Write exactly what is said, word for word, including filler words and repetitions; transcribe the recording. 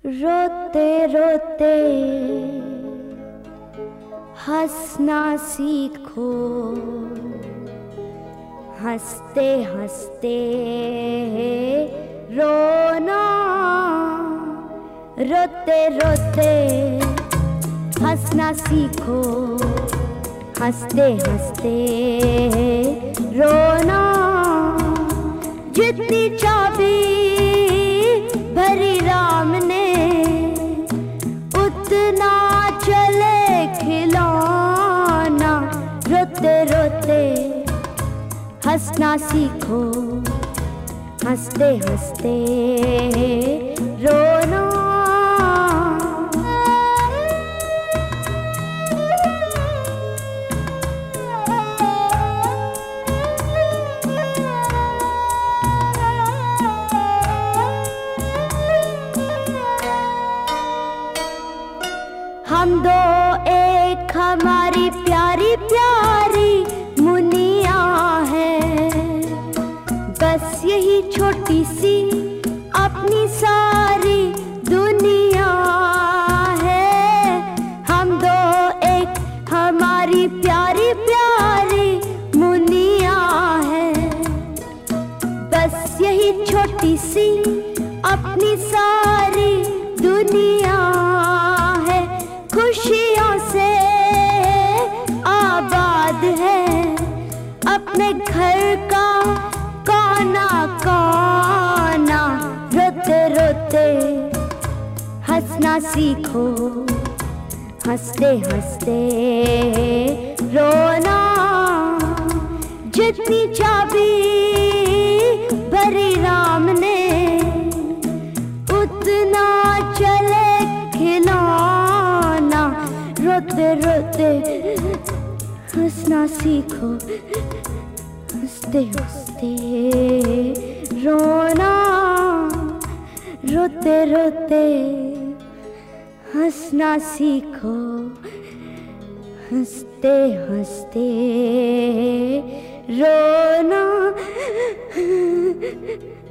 रोते रोते हंसना सीखो, हंसते हंसते रोना। रोते रोते हंसना सीखो, हंसते हंसते रोना। जितनी चाबी भरी राम ने उतना चले खिलौना। रोते रोते हंसना सीखो, हंसते हंसते रोना। हम दो एक हमारी प्यारी प्यारी मुनिया है, बस यही छोटी सी अपनी सारी दुनिया है। हम दो एक हमारी प्यारी प्यारी मुनिया है, बस यही छोटी सी अपनी सारी दुनिया। खुशियों से आबाद है अपने घर का कोना कोना। रोते रोते हंसना सीखो, हंसते हंसते रोना। जितनी चाबी भरी राम ने उतना चले खिलौना। रोते रोते हंसना सीखो, हंसते हंसते रोना। रोते रोते हंसना सीखो, हंसते हंसते रोना।